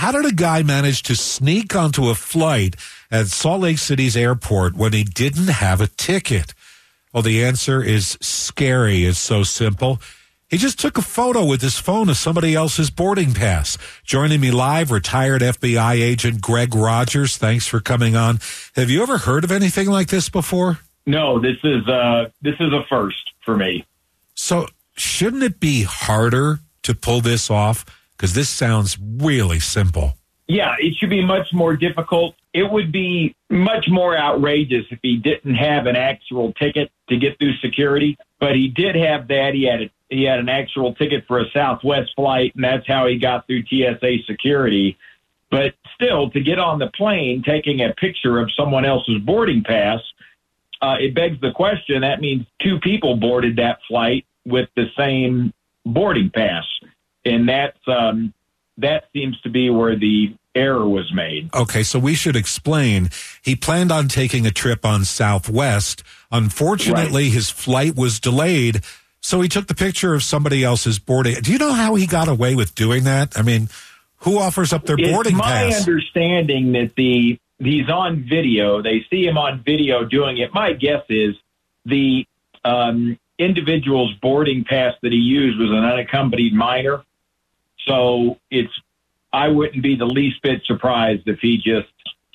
How did a guy manage to sneak onto a flight at Salt Lake City's airport when he didn't have a ticket? Well, the answer is scary. It's so simple. He just took a photo with his phone of somebody else's boarding pass. Joining me live, retired FBI agent Greg Rogers. Thanks for coming on. Have you ever heard of anything like this before? No, this is a first for me. So shouldn't it be harder to pull this off? Because this sounds really simple. Yeah, it should be much more difficult. It would be much more outrageous if he didn't have an actual ticket to get through security. But he did have that. He had an actual ticket for a Southwest flight, and that's how he got through TSA security. But still, to get on the plane, taking a picture of someone else's boarding pass, it begs the question, that means two people boarded that flight with the same boarding pass. And that seems to be where the error was made. Okay, so we should explain. He planned on taking a trip on Southwest. Unfortunately, his flight was delayed, so he took the picture of somebody else's boarding. Do you know how he got away with doing that? I mean, who offers up their boarding pass? It's my understanding that he's on video. They see him on video doing it. My guess is the individual's boarding pass that he used was an unaccompanied minor. So I wouldn't be the least bit surprised if he just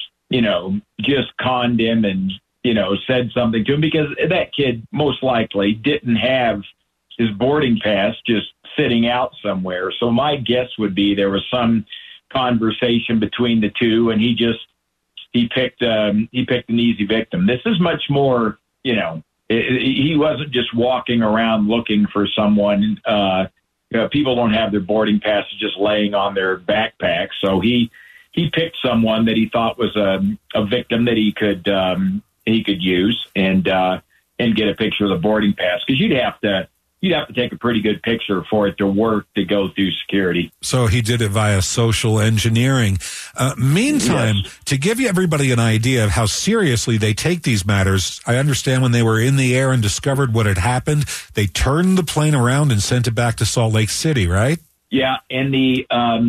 conned him and, said something to him, because that kid most likely didn't have his boarding pass just sitting out somewhere. So my guess would be there was some conversation between the two, and he picked an easy victim. This is much more, he wasn't just walking around looking for someone. People don't have their boarding passes just laying on their backpack. So he picked someone that he thought was a victim that he could use and get a picture of the boarding pass, because you'd have to take a pretty good picture for it to work to go through security. So he did it via social engineering. Meantime, yes. To give everybody an idea of how seriously they take these matters, I understand when they were in the air and discovered what had happened, they turned the plane around and sent it back to Salt Lake City, right? Yeah, and the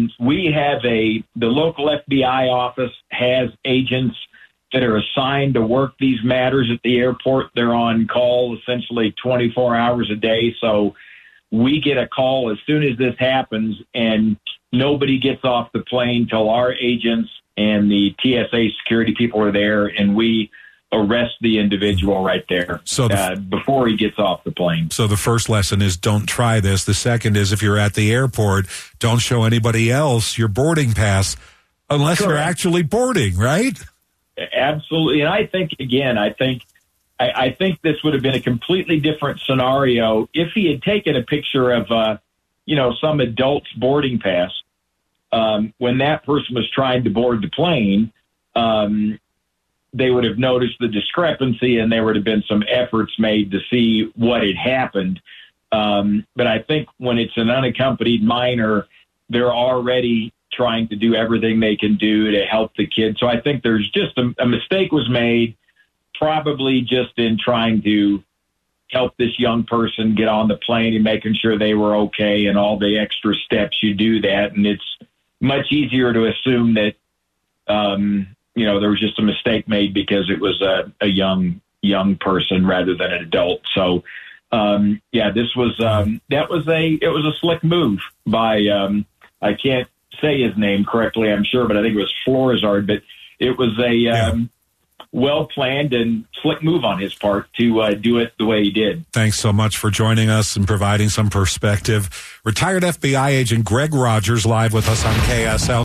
local FBI office has agents that are assigned to work these matters at the airport. They're on call essentially 24 hours a day. So we get a call as soon as this happens, and nobody gets off the plane till our agents and the TSA security people are there, and we arrest the individual right there before he gets off the plane. So the first lesson is don't try this. The second is, if you're at the airport, don't show anybody else your boarding pass unless Correct. you're actually boarding, right? Absolutely. And I think this would have been a completely different scenario if he had taken a picture of, some adult's boarding pass when that person was trying to board the plane. They would have noticed the discrepancy, and there would have been some efforts made to see what had happened. But I think when it's an unaccompanied minor, they're already trying to do everything they can do to help the kid. So I think there's just a mistake was made, probably just in trying to help this young person get on the plane and making sure they were okay, and all the extra steps you do that. And it's much easier to assume that, there was just a mistake made because it was a young person rather than an adult. So, this was, it was a slick move by, I can't say his name correctly, I'm sure, but I think it was Florizard. But it was a well-planned and slick move on his part to do it the way he did. Thanks so much for joining us and providing some perspective. Retired FBI agent Greg Rogers live with us on KSL.